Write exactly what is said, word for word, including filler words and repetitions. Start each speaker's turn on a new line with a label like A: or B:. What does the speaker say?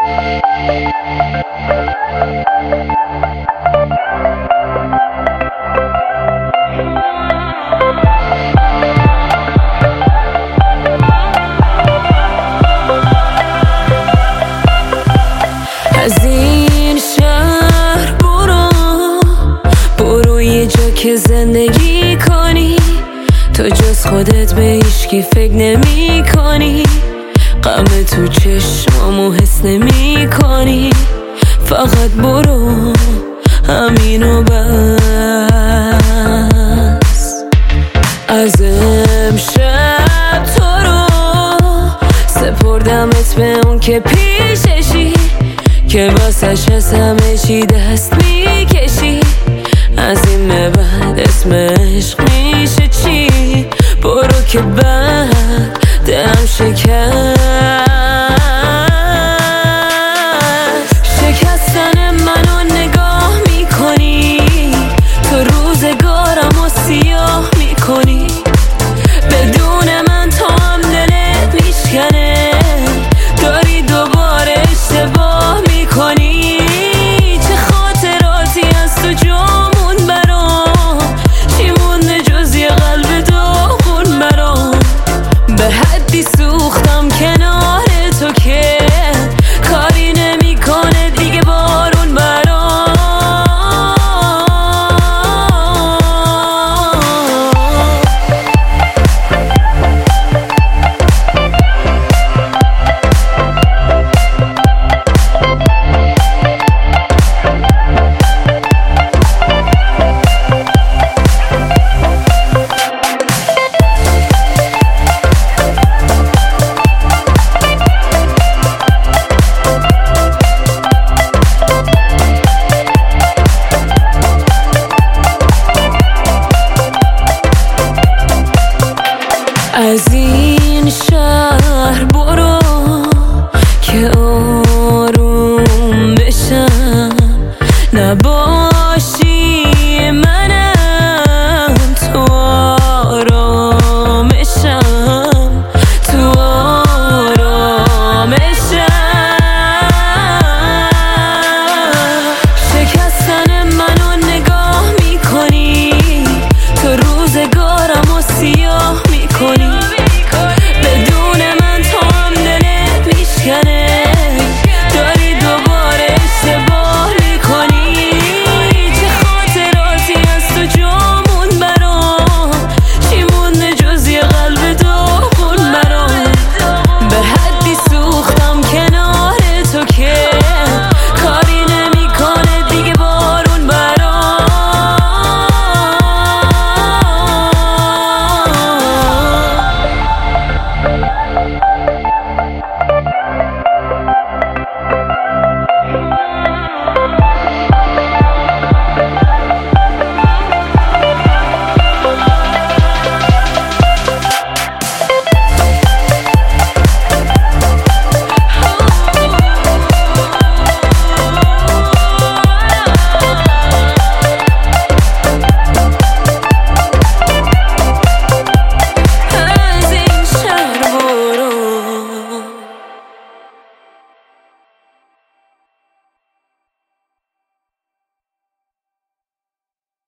A: از این شهر برو برو یه جا که زندگی کنی، تو جز خودت به هیچکی فکر نمی کنی، غم تو چشمامو حس نمی کنی، فقط برو همینو بس. از امشب تو رو سپردمت به اون که پیششی، که واسش از همه چی دست میکشی، از این به بعد اسم عشق میشه چی؟ برو که بعد دلم شکست.